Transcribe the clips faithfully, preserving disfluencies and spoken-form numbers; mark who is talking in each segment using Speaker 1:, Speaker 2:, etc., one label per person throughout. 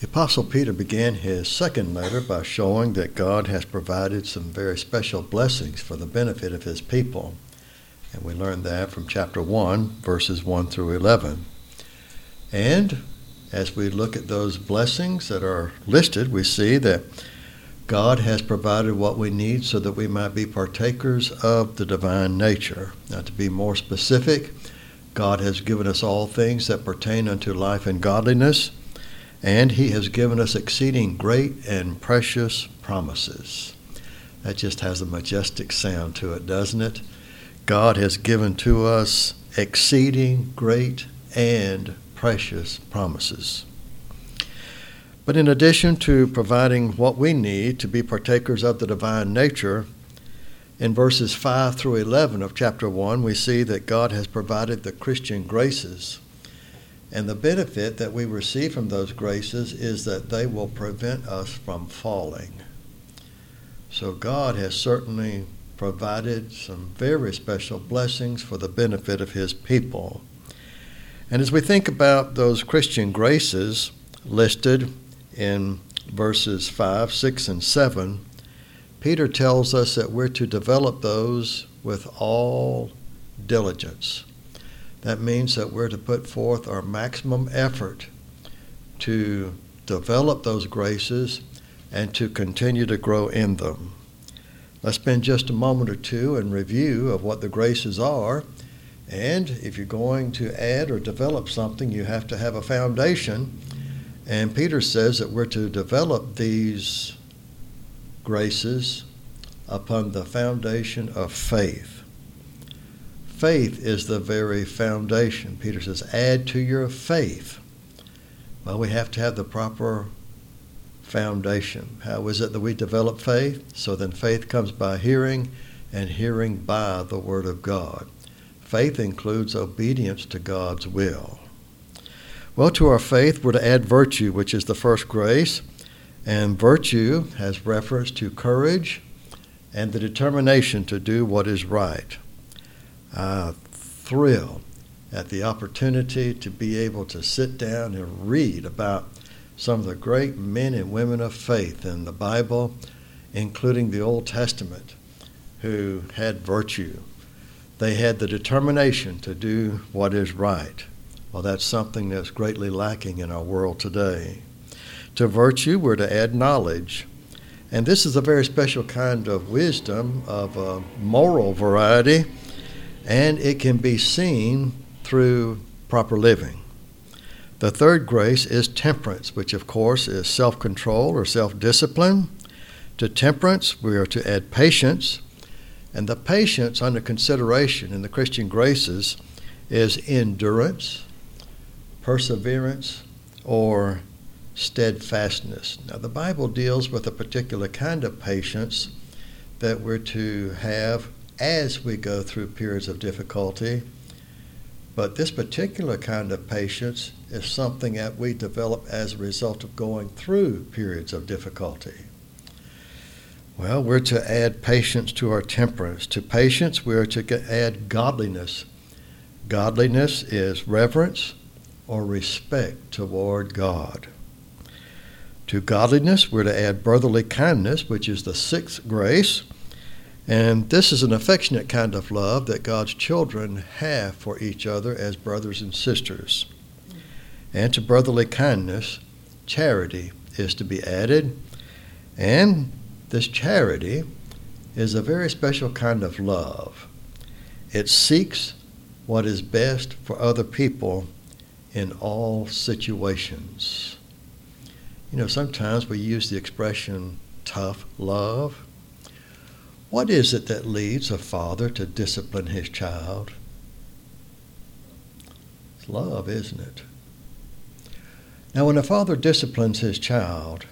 Speaker 1: The Apostle Peter began his second letter by showing that God has provided some very special blessings for the benefit of his people. And we learned that from chapter one, verses one through eleven. And as we look at those blessings that are listed, we see that God has provided what we need so that we might be partakers of the divine nature. Now, to be more specific, God has given us all things that pertain unto life and godliness, and he has given us exceeding great and precious promises. That just has a majestic sound to it, doesn't it? God has given to us exceeding great and precious promises. But in addition to providing what we need to be partakers of the divine nature, in verses five through eleven of chapter one, we see that God has provided the Christian graces. And the benefit that we receive from those graces is that they will prevent us from falling. So God has certainly provided some very special blessings for the benefit of his people. And as we think about those Christian graces listed in verses five, six, and seven, Peter tells us that we're to develop those with all diligence. That means that we're to put forth our maximum effort to develop those graces and to continue to grow in them. Let's spend just a moment or two in review of what the graces are. And if you're going to add or develop something, you have to have a foundation. And Peter says that we're to develop these graces upon the foundation of faith. Faith is the very foundation. Peter says, add to your faith. Well, we have to have the proper foundation. How is it that we develop faith? So then faith comes by hearing, and hearing by the Word of God. Faith includes obedience to God's will. Well, to our faith, we're to add virtue, which is the first grace. And virtue has reference to courage and the determination to do what is right. I thrill at the opportunity to be able to sit down and read about some of the great men and women of faith in the Bible, including the Old Testament, who had virtue. They had the determination to do what is right. Well, that's something that's greatly lacking in our world today. To virtue, we're to add knowledge. And this is a very special kind of wisdom of a moral variety, and it can be seen through proper living. The third grace is temperance, which of course is self-control or self-discipline. To temperance, we are to add patience. And the patience under consideration in the Christian graces is endurance, perseverance, or steadfastness. Now, the Bible deals with a particular kind of patience that we're to have as we go through periods of difficulty. But this particular kind of patience is something that we develop as a result of going through periods of difficulty. Well, we're to add patience to our temperance. To patience, we're to add godliness. Godliness is reverence or respect toward God. To godliness, we're to add brotherly kindness, which is the sixth grace. And this is an affectionate kind of love that God's children have for each other as brothers and sisters. And to brotherly kindness, charity is to be added. And this charity is a very special kind of love. It seeks what is best for other people in all situations. You know, sometimes we use the expression tough love. What is it that leads a father to discipline his child? It's love, isn't it? Now, when a father disciplines his child,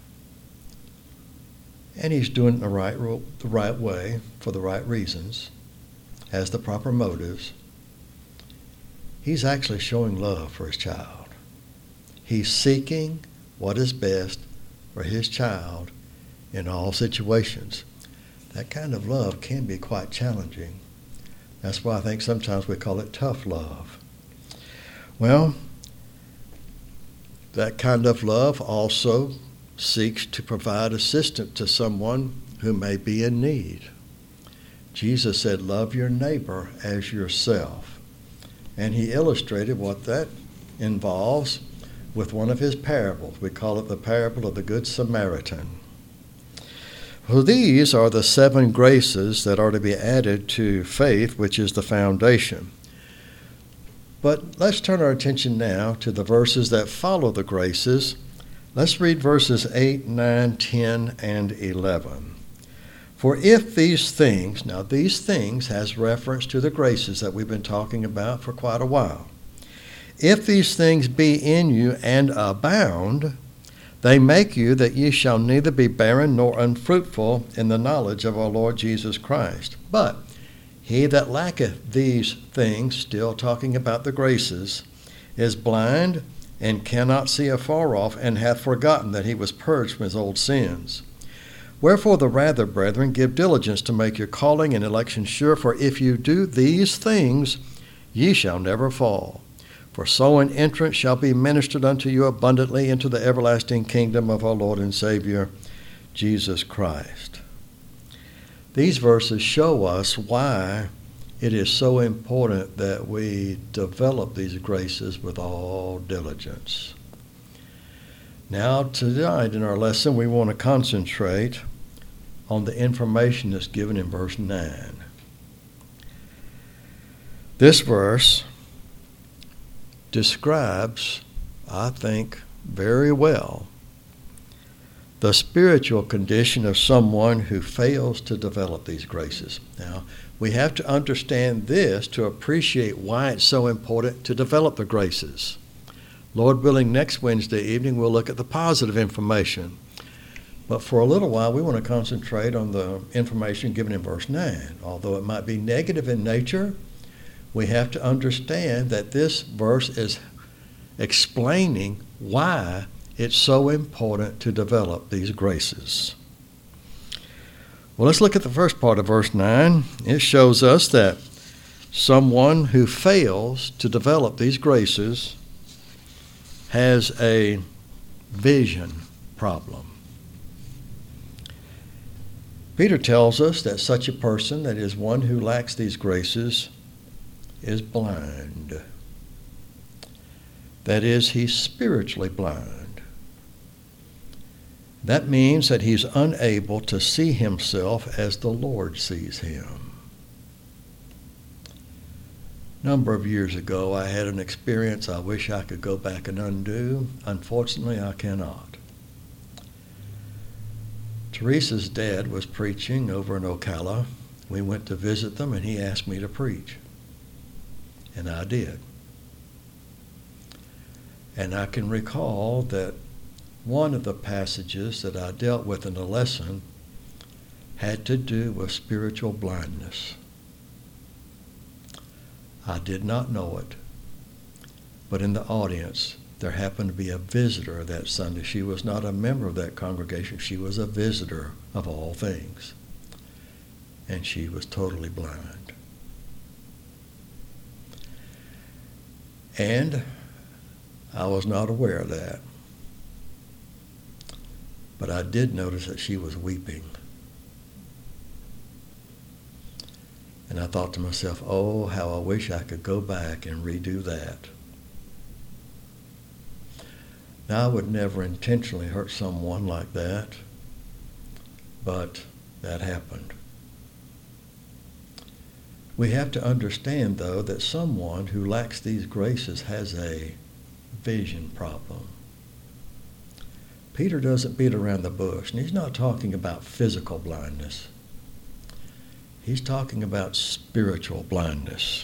Speaker 1: and he's doing it the right, the right way, for the right reasons, has the proper motives, he's actually showing love for his child. He's seeking what is best for his child in all situations. That kind of love can be quite challenging. That's why I think sometimes we call it tough love. Well, That kind of love also seeks to provide assistance to someone who may be in need. Jesus said, love your neighbor as yourself. And he illustrated what that involves with one of his parables. We call it the parable of the Good Samaritan. Well, these are the seven graces that are to be added to faith, which is the foundation. But let's turn our attention now to the verses that follow the graces. Let's read verses eight, nine, ten, and eleven. For if these things, now these things has reference to the graces that we've been talking about for quite a while. If these things be in you and abound, they make you that ye shall neither be barren nor unfruitful in the knowledge of our Lord Jesus Christ. But he that lacketh these things, still talking about the graces, is blind and cannot see afar off, and hath forgotten that he was purged from his old sins. Wherefore the rather, brethren, give diligence to make your calling and election sure, for if you do these things, ye shall never fall. For so an entrance shall be ministered unto you abundantly into the everlasting kingdom of our Lord and Savior, Jesus Christ. These verses show us why it is so important that we develop these graces with all diligence. Now, tonight in our lesson, we want to concentrate on the information that's given in verse nine. This verse describes, I think, very well the spiritual condition of someone who fails to develop these graces. Now, we have to understand this to appreciate why it's so important to develop the graces. Lord willing, next Wednesday evening we'll look at the positive information. But for a little while we want to concentrate on the information given in verse nine. Although it might be negative in nature, we have to understand that this verse is explaining why it's so important to develop these graces. Well, let's look at the first part of verse nine. It shows us that someone who fails to develop these graces has a vision problem. Peter tells us that such a person, that is one who lacks these graces, is blind. That is, he's spiritually blind. That means that he's unable to see himself as the Lord sees him. A number of years ago, I had an experience I wish I could go back and undo. Unfortunately, I cannot. Teresa's dad was preaching over in Ocala. We went to visit them, and he asked me to preach. And I did. And I can recall that one of the passages that I dealt with in the lesson had to do with spiritual blindness. I did not know it, but in the audience there happened to be a visitor that Sunday. She was not a member of that congregation. She was a visitor of all things. And she was totally blind. And I was not aware of that. But I did notice that she was weeping. And I thought to myself, oh, how I wish I could go back and redo that. Now, I would never intentionally hurt someone like that, but that happened. We have to understand, though, that someone who lacks these graces has a vision problem. Peter doesn't beat around the bush, and he's not talking about physical blindness. He's talking about spiritual blindness.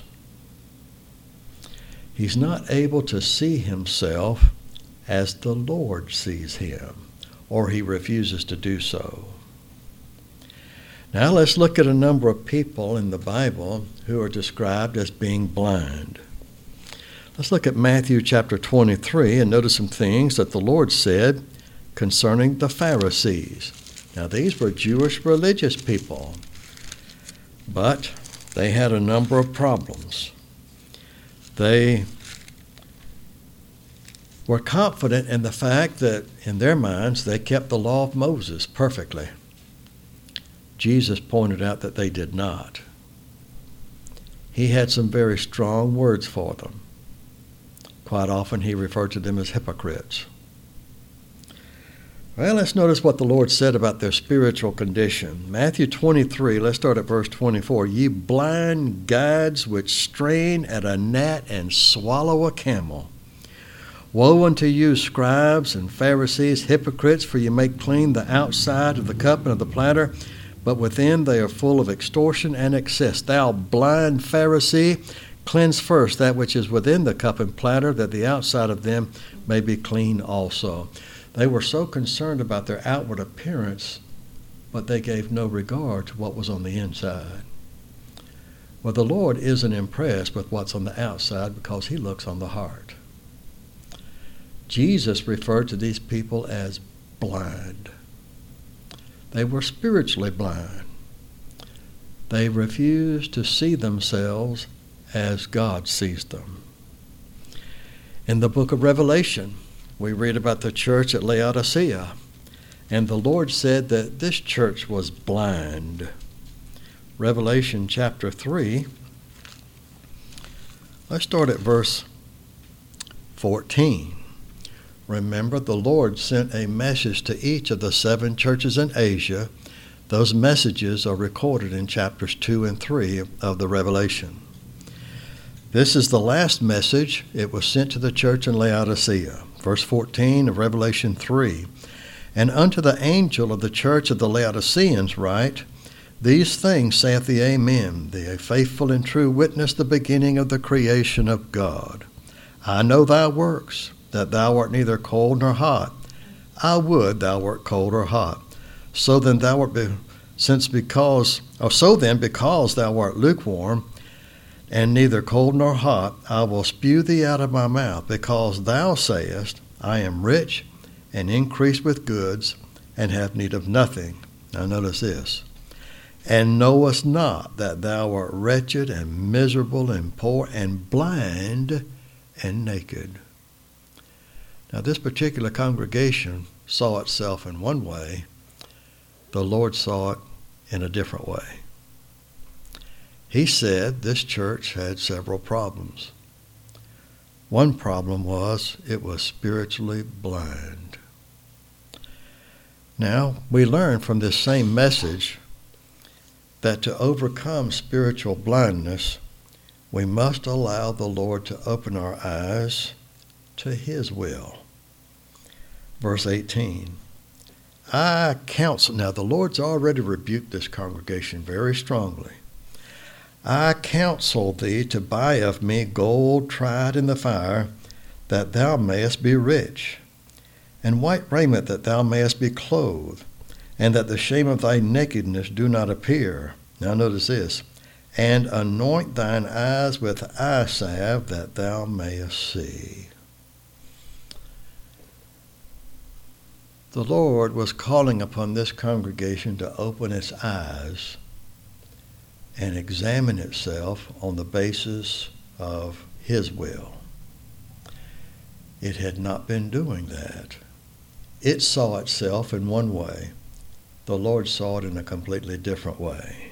Speaker 1: He's not able to see himself as the Lord sees him, or he refuses to do so. Now let's look at a number of people in the Bible who are described as being blind. Let's look at Matthew chapter twenty-three and notice some things that the Lord said concerning the Pharisees. Now these were Jewish religious people, but they had a number of problems. They were confident in the fact that in their minds they kept the law of Moses perfectly. Jesus pointed out that they did not. He had some very strong words for them. Quite often he referred to them as hypocrites. Well, let's notice what the Lord said about their spiritual condition. Matthew twenty-three, let's start at verse twenty-four. Ye blind guides which strain at a gnat and swallow a camel. Woe unto you, scribes and Pharisees, hypocrites, for you make clean the outside of the cup and of the platter, but within they are full of extortion and excess. Thou blind Pharisee, cleanse first that which is within the cup and platter, that the outside of them may be clean also. They were so concerned about their outward appearance, but they gave no regard to what was on the inside. Well, the Lord isn't impressed with what's on the outside because he looks on the heart. Jesus referred to these people as blind. They were spiritually blind. They refused to see themselves as God sees them. In the book of Revelation, we read about the church at Laodicea, and the Lord said that this church was blind. Revelation chapter three, let's start at verse fourteen. Remember, the Lord sent a message to each of the seven churches in Asia. Those messages are recorded in chapters two and three of the Revelation. This is the last message. It was sent to the church in Laodicea. Verse fourteen of Revelation three. And unto the angel of the church of the Laodiceans write, These things saith the Amen, the faithful and true witness, the beginning of the creation of God. I know thy works, that thou art neither cold nor hot. I would thou wert cold or hot. So then thou art be, since because or so then because thou art lukewarm, and neither cold nor hot, I will spew thee out of my mouth, because thou sayest, I am rich, and increase with goods, and have need of nothing. Now notice this. And knowest not that thou art wretched, and miserable, and poor, and blind, and naked. Now this particular congregation saw itself in one way. The Lord saw it in a different way. He said this church had several problems. One problem was it was spiritually blind. Now, we learn from this same message that to overcome spiritual blindness, we must allow the Lord to open our eyes to his will. Verse eighteen. I counsel, now the Lord's already rebuked this congregation very strongly. I counsel thee to buy of me gold tried in the fire, that thou mayest be rich, and white raiment that thou mayest be clothed, and that the shame of thy nakedness do not appear. Now notice this. And anoint thine eyes with eye salve, that thou mayest see. The Lord was calling upon this congregation to open its eyes and examine itself on the basis of his will. It had not been doing that. It saw itself in one way. The Lord saw it in a completely different way.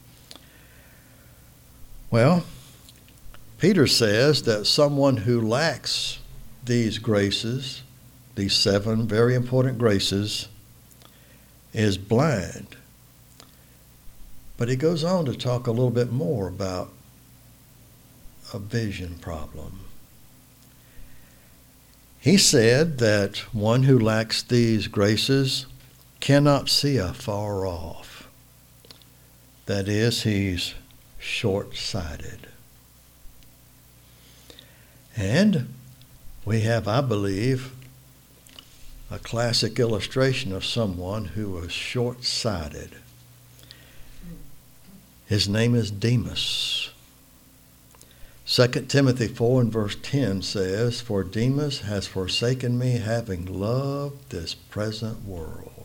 Speaker 1: Well, Peter says that someone who lacks these graces, these seven very important graces, is blind. But he goes on to talk a little bit more about a vision problem. He said that one who lacks these graces cannot see afar off. That is, he's short-sighted. And we have, I believe, a classic illustration of someone who was short-sighted. His name is Demas. Second Timothy four and verse ten says, For Demas has forsaken me, having loved this present world.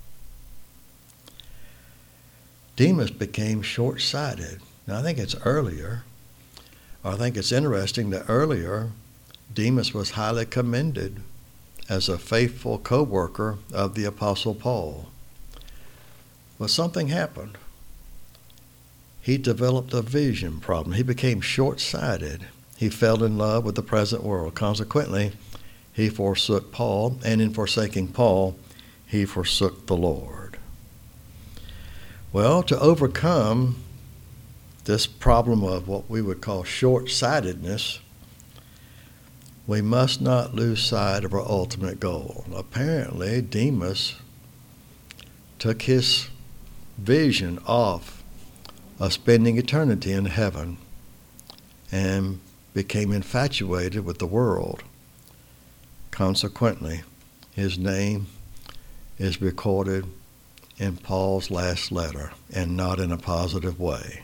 Speaker 1: Demas became short-sighted. Now, I think it's earlier, or I think it's interesting that earlier Demas was highly commended as a faithful co-worker of the Apostle Paul. But something happened. He developed a vision problem. He became short-sighted. He fell in love with the present world. Consequently, he forsook Paul, and in forsaking Paul, he forsook the Lord. Well, to overcome this problem of what we would call short-sightedness, we must not lose sight of our ultimate goal. Apparently, Demas took his vision off of spending eternity in heaven and became infatuated with the world. Consequently, his name is recorded in Paul's last letter, and not in a positive way.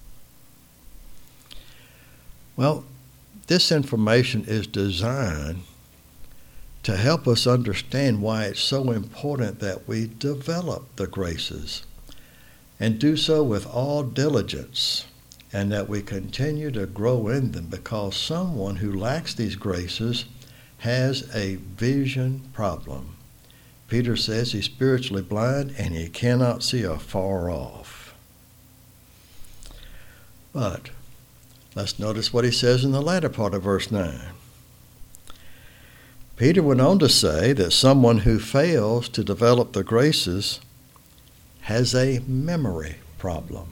Speaker 1: Well, this information is designed to help us understand why it's so important that we develop the graces and do so with all diligence, and that we continue to grow in them, because someone who lacks these graces has a vision problem. Peter says he's spiritually blind and he cannot see afar off. But let's notice what he says in the latter part of verse nine. Peter went on to say that someone who fails to develop the graces has a memory problem.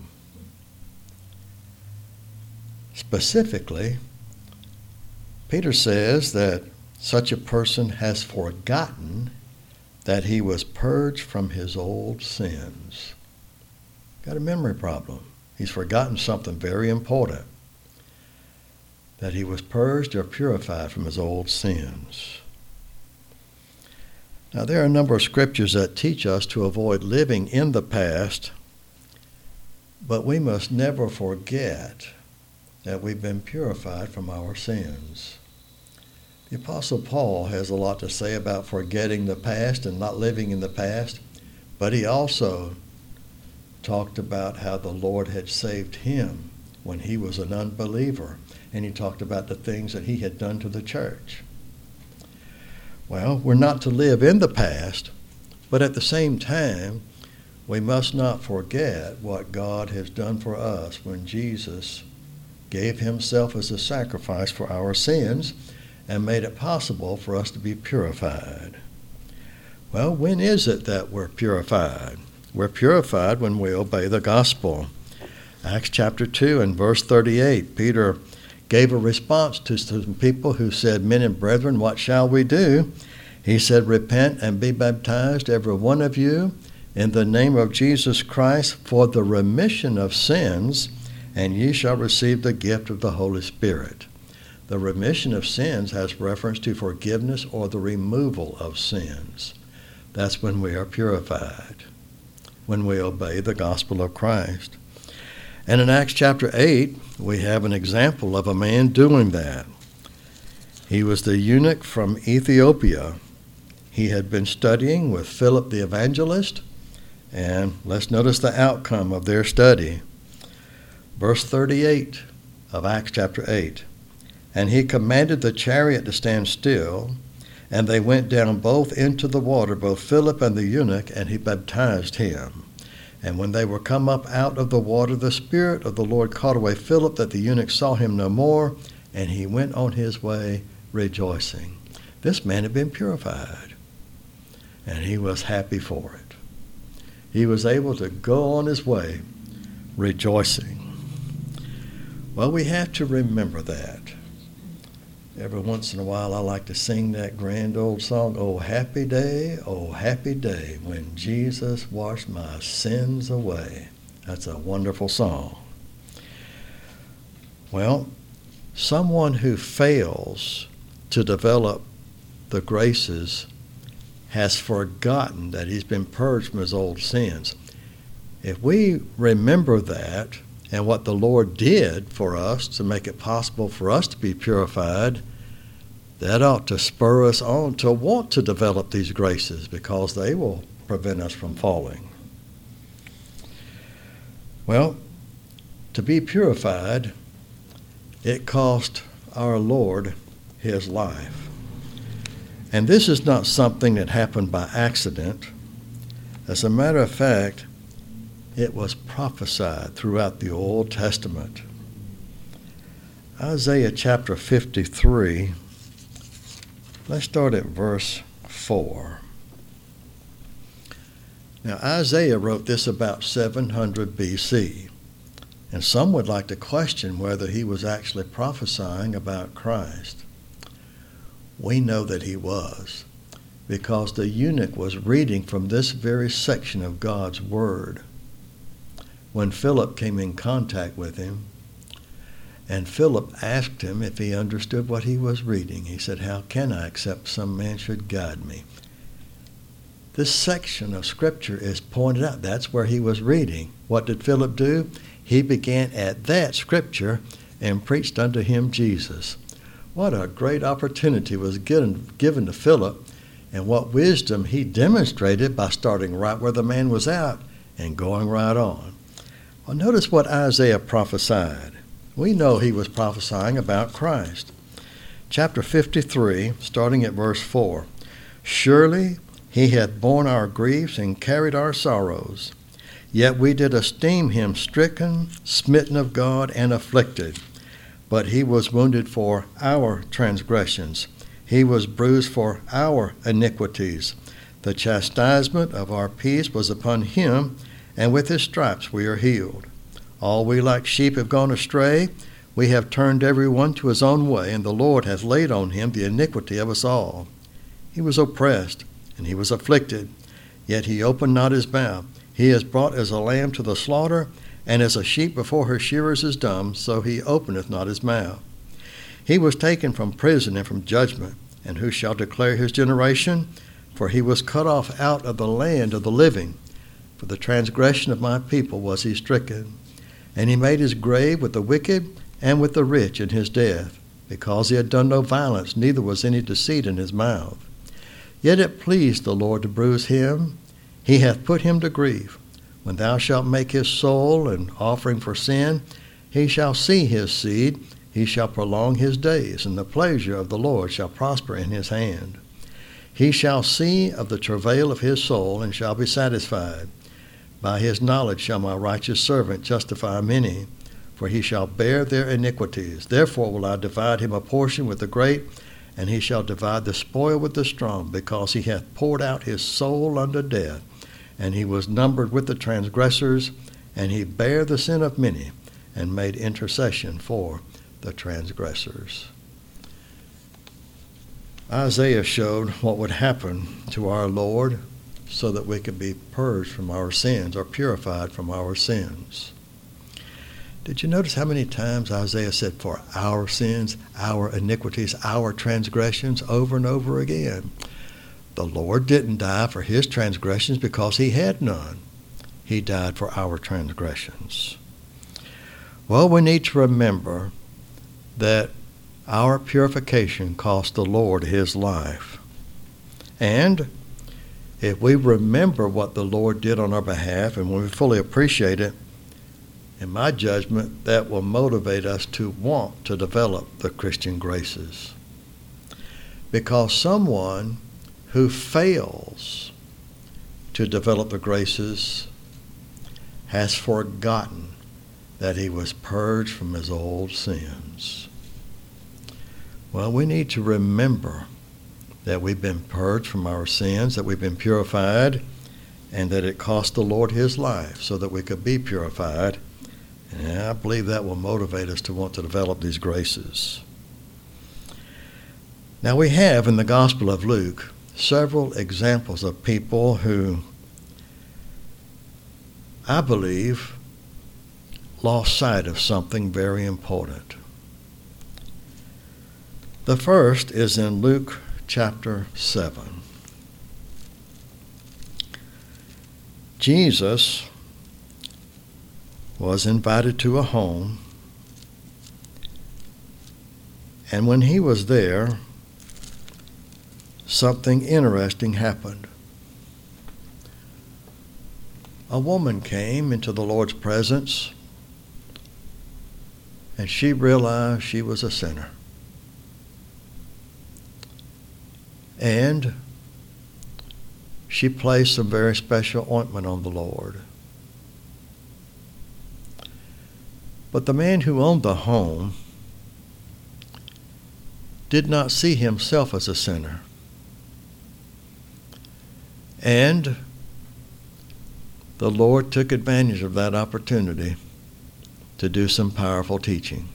Speaker 1: Specifically, Peter says that such a person has forgotten that he was purged from his old sins. Got a memory problem. He's forgotten something very important, that he was purged or purified from his old sins. Now, there are a number of scriptures that teach us to avoid living in the past, but we must never forget that we've been purified from our sins. The Apostle Paul has a lot to say about forgetting the past and not living in the past, but he also talked about how the Lord had saved him when he was an unbeliever, and he talked about the things that he had done to the church. Well, we're not to live in the past, but at the same time, we must not forget what God has done for us when Jesus gave himself as a sacrifice for our sins and made it possible for us to be purified. Well, when is it that we're purified? We're purified when we obey the gospel. Acts chapter two and verse thirty-eight, Peter gave a response to some people who said, "Men and brethren, what shall we do?" He said, "Repent and be baptized, every one of you, in the name of Jesus Christ, for the remission of sins, and ye shall receive the gift of the Holy Spirit." The remission of sins has reference to forgiveness or the removal of sins. That's when we are purified, when we obey the gospel of Christ. And in Acts chapter eight, we have an example of a man doing that. He was the eunuch from Ethiopia. He had been studying with Philip the evangelist, and let's notice the outcome of their study. Verse thirty-eight of Acts chapter eight. And he commanded the chariot to stand still, and they went down both into the water, both Philip and the eunuch, and he baptized him. And when they were come up out of the water, the Spirit of the Lord caught away Philip, that the eunuch saw him no more, and he went on his way rejoicing. This man had been purified, and he was happy for it. He was able to go on his way rejoicing. Well, we have to remember that. Every once in a while, I like to sing that grand old song, "Oh, happy day, oh, happy day, when Jesus washed my sins away." That's a wonderful song. Well, someone who fails to develop the graces has forgotten that he's been purged from his old sins. If we remember that, and what the Lord did for us to make it possible for us to be purified, that ought to spur us on to want to develop these graces, because they will prevent us from falling. Well, to be purified, it cost our Lord his life. And this is not something that happened by accident. As a matter of fact, it was prophesied throughout the Old Testament. Isaiah chapter fifty-three, let's start at verse four. Now, Isaiah wrote this about seven hundred B C, and some would like to question whether he was actually prophesying about Christ. We know that he was, because the eunuch was reading from this very section of God's Word when Philip came in contact with him, and Philip asked him if he understood what he was reading. He said, "How can I except some man should guide me?" This section of Scripture is pointed out. That's where he was reading. What did Philip do? He began at that Scripture and preached unto him Jesus. What a great opportunity was given, given to Philip, and what wisdom he demonstrated by starting right where the man was at and going right on. Well, notice what Isaiah prophesied. We know he was prophesying about Christ. Chapter fifty-three, starting at verse four. Surely he hath borne our griefs and carried our sorrows. Yet we did esteem him stricken, smitten of God, and afflicted. But he was wounded for our transgressions. He was bruised for our iniquities. The chastisement of our peace was upon him, and with his stripes we are healed. All we like sheep have gone astray. We have turned every one to his own way, and the Lord hath laid on him the iniquity of us all. He was oppressed, and he was afflicted, yet he opened not his mouth. He is brought as a lamb to the slaughter, and as a sheep before her shearers is dumb, so he openeth not his mouth. He was taken from prison and from judgment, and who shall declare his generation? For he was cut off out of the land of the living. For the transgression of my people was he stricken. And he made his grave with the wicked and with the rich in his death, because he had done no violence, neither was any deceit in his mouth. Yet it pleased the Lord to bruise him. He hath put him to grief. When thou shalt make his soul an offering for sin, he shall see his seed, he shall prolong his days, and the pleasure of the Lord shall prosper in his hand. He shall see of the travail of his soul, and shall be satisfied. By his knowledge shall my righteous servant justify many, for he shall bear their iniquities. Therefore will I divide him a portion with the great, and he shall divide the spoil with the strong, because he hath poured out his soul unto death. And he was numbered with the transgressors, and he bare the sin of many, and made intercession for the transgressors. Isaiah showed what would happen to our Lord so that we could be purged from our sins, or purified from our sins. Did you notice how many times Isaiah said, for our sins, our iniquities, our transgressions, over and over again? The Lord didn't die for his transgressions because he had none. He died for our transgressions. Well, we need to remember that our purification cost the Lord his life. And if we remember what the Lord did on our behalf, and when we fully appreciate it, in my judgment, that will motivate us to want to develop the Christian graces. Because someone who fails to develop the graces has forgotten that he was purged from his old sins. Well, we need to remember that we've been purged from our sins, that we've been purified, and that it cost the Lord his life so that we could be purified. And I believe that will motivate us to want to develop these graces. Now, we have in the Gospel of Luke several examples of people who, I believe, lost sight of something very important. The first is in Luke chapter seven. Jesus was invited to a home, and when he was there, something interesting happened. A woman came into the Lord's presence, and she realized she was a sinner. And she placed some very special ointment on the Lord. But the man who owned the home did not see himself as a sinner. And the Lord took advantage of that opportunity to do some powerful teaching.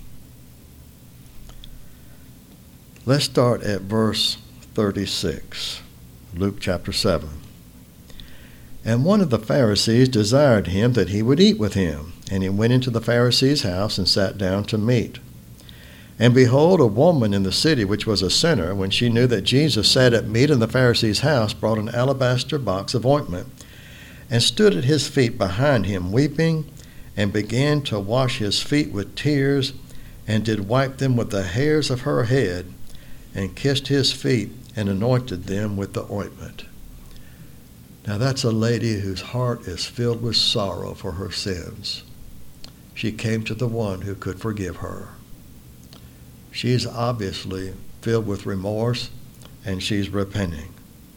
Speaker 1: Let's start at verse thirty-six, Luke chapter seven. And one of the Pharisees desired him that he would eat with him. And he went into the Pharisee's house and sat down to meat. And behold, a woman in the city, which was a sinner, when she knew that Jesus sat at meat in the Pharisee's house, brought an alabaster box of ointment, and stood at his feet behind him, weeping, and began to wash his feet with tears, and did wipe them with the hairs of her head, and kissed his feet, and anointed them with the ointment. Now that's a lady whose heart is filled with sorrow for her sins. She came to the one who could forgive her. She's obviously filled with remorse, and she's repenting.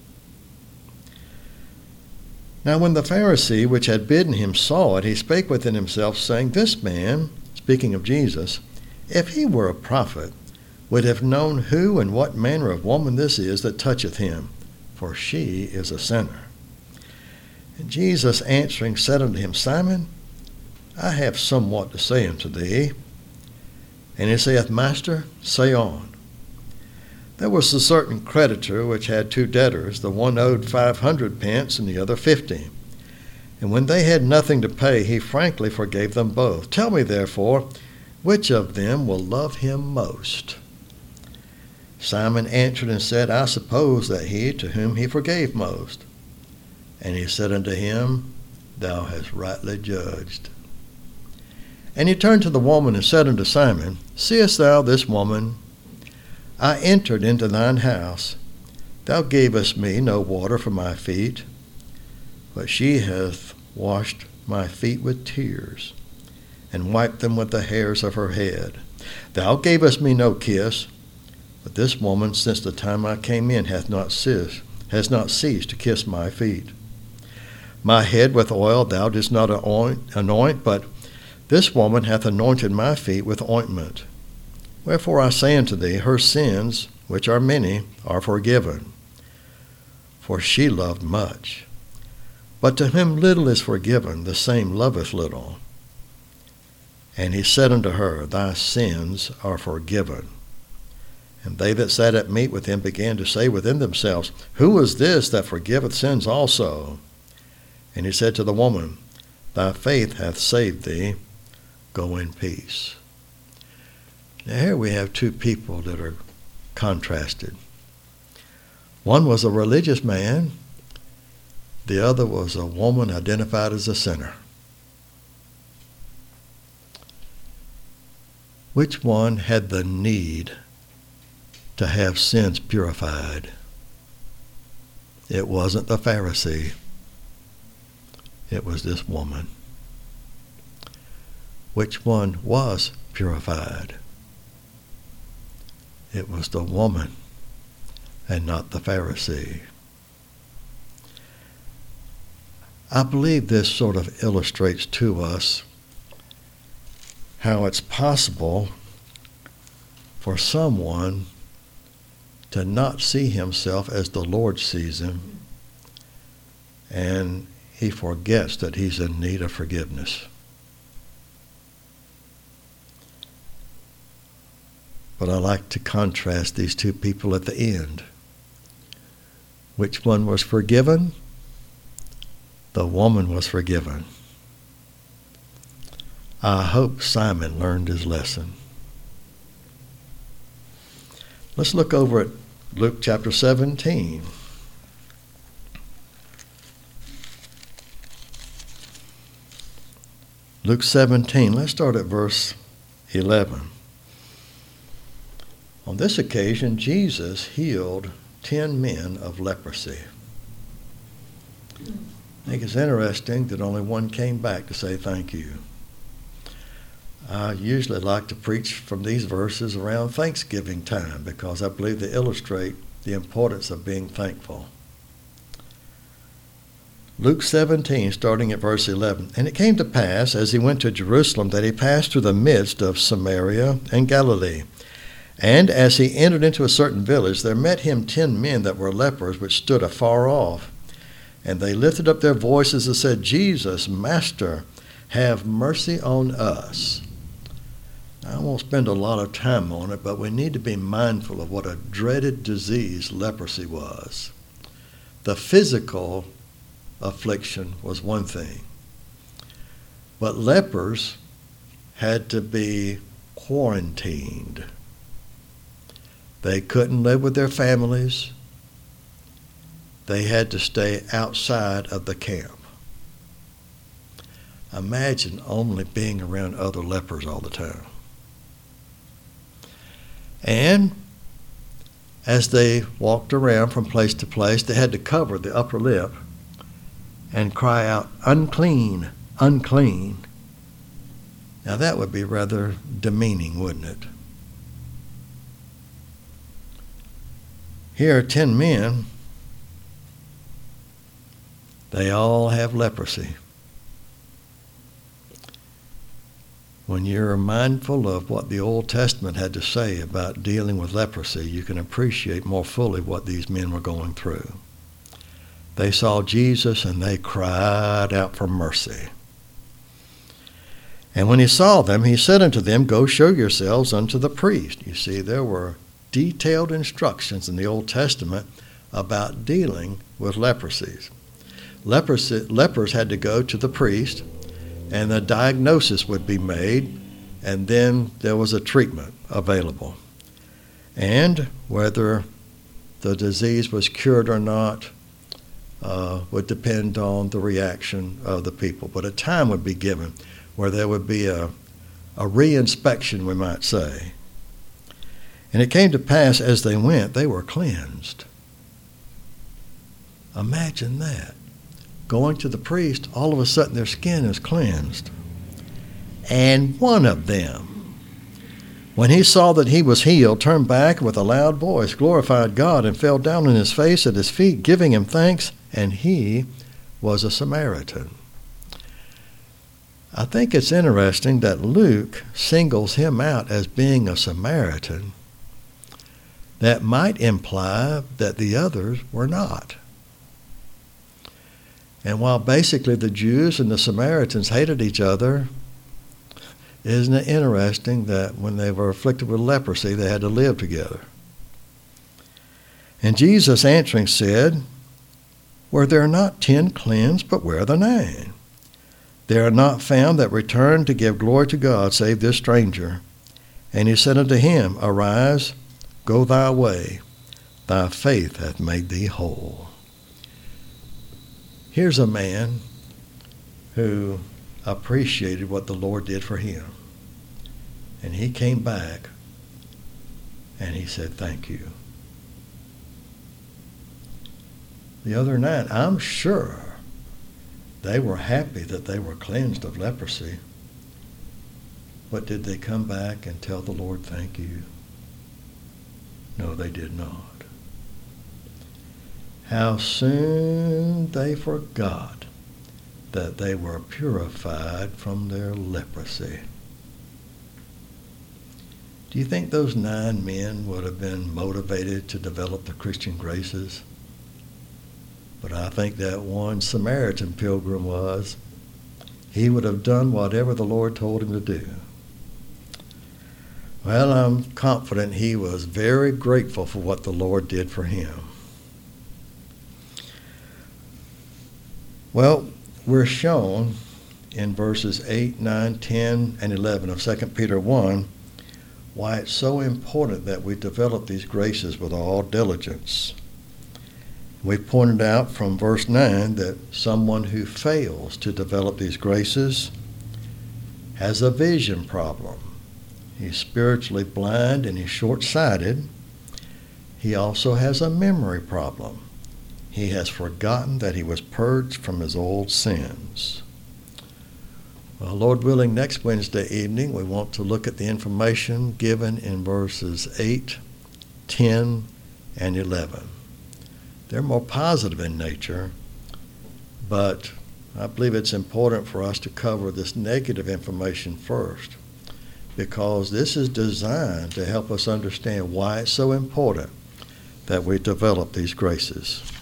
Speaker 1: Now when the Pharisee which had bidden him saw it, he spake within himself, saying, This man, speaking of Jesus, if he were a prophet, would have known who and what manner of woman this is that toucheth him, for she is a sinner. And Jesus answering said unto him, Simon, I have somewhat to say unto thee. And he saith, Master, say on. There was a certain creditor which had two debtors. The one owed five hundred pence, and the other fifty. And when they had nothing to pay, he frankly forgave them both. Tell me, therefore, which of them will love him most? Simon answered and said, I suppose that he to whom he forgave most. And he said unto him, Thou hast rightly judged. And he turned to the woman and said unto Simon, Seest thou this woman? I entered into thine house. Thou gavest me no water for my feet, but she hath washed my feet with tears, and wiped them with the hairs of her head. Thou gavest me no kiss, but this woman, since the time I came in, hath not ceased, has not ceased to kiss my feet. My head with oil thou didst not anoint, but this woman hath anointed my feet with ointment. Wherefore I say unto thee, her sins, which are many, are forgiven. For she loved much. But to whom little is forgiven, the same loveth little. And he said unto her, Thy sins are forgiven. And they that sat at meat with him began to say within themselves, Who is this that forgiveth sins also? And he said to the woman, Thy faith hath saved thee. Go in peace. Now here we have two people that are contrasted. One was a religious man. The other was a woman identified as a sinner. Which one had the need to have sins purified? It wasn't the Pharisee. It was this woman. Which one was purified? It was the woman and not the Pharisee. I believe this sort of illustrates to us how it's possible for someone to not see himself as the Lord sees him, and he forgets that he's in need of forgiveness. But I like to contrast these two people at the end. Which one was forgiven? The woman was forgiven. I hope Simon learned his lesson. Let's look over at Luke chapter seventeen. Luke seventeen, let's start at verse eleven. On this occasion, Jesus healed ten men of leprosy. I think it's interesting that only one came back to say thank you. I usually like to preach from these verses around Thanksgiving time because I believe they illustrate the importance of being thankful. Luke seventeen, starting at verse eleven. And it came to pass, as he went to Jerusalem, that he passed through the midst of Samaria and Galilee. And as he entered into a certain village, there met him ten men that were lepers, which stood afar off. And they lifted up their voices and said, Jesus, Master, have mercy on us. I won't spend a lot of time on it, but we need to be mindful of what a dreaded disease leprosy was. The physical affliction was one thing, but lepers had to be quarantined. They couldn't live with their families. They had to stay outside of the camp. Imagine only being around other lepers all the time. And as they walked around from place to place, they had to cover the upper lip and cry out, unclean, unclean. Now that would be rather demeaning, wouldn't it? Here are ten men. They all have leprosy. When you're mindful of what the Old Testament had to say about dealing with leprosy, you can appreciate more fully what these men were going through. They saw Jesus and they cried out for mercy. And when he saw them, he said unto them, Go show yourselves unto the priest. You see, there were detailed instructions in the Old Testament about dealing with leprosies. Leprosy, lepers had to go to the priest, and the diagnosis would be made, and then there was a treatment available. And whether the disease was cured or not uh, would depend on the reaction of the people. But a time would be given where there would be a, a re-inspection, we might say. And it came to pass as they went, they were cleansed. Imagine that. Going to the priest, all of a sudden their skin is cleansed. And one of them, when he saw that he was healed, turned back with a loud voice, glorified God, and fell down on his face at his feet, giving him thanks, and he was a Samaritan. I think it's interesting that Luke singles him out as being a Samaritan. That might imply that the others were not. And while basically the Jews and the Samaritans hated each other, isn't it interesting that when they were afflicted with leprosy, they had to live together? And Jesus answering said, Were there not ten cleansed, but where are the nine? There are not found that return to give glory to God, save this stranger. And he said unto him, Arise, go thy way, thy faith hath made thee whole. Here's a man who appreciated what the Lord did for him. And he came back and he said, thank you. The other nine, I'm sure they were happy that they were cleansed of leprosy. But did they come back and tell the Lord, thank you? No, they did not. How soon they forgot that they were purified from their leprosy. Do you think those nine men would have been motivated to develop the Christian graces? But I think that one Samaritan pilgrim was. He would have done whatever the Lord told him to do. Well, I'm confident he was very grateful for what the Lord did for him. Well, we're shown in verses eight, nine, ten, and eleven of Second Peter one why it's so important that we develop these graces with all diligence. We pointed out from verse nine that someone who fails to develop these graces has a vision problem. He's spiritually blind and he's short-sighted. He also has a memory problem. He has forgotten that he was purged from his old sins. Well, Lord willing, next Wednesday evening we want to look at the information given in verses eight, ten, and eleven. They're more positive in nature, but I believe it's important for us to cover this negative information first, because this is designed to help us understand why it's so important that we develop these graces.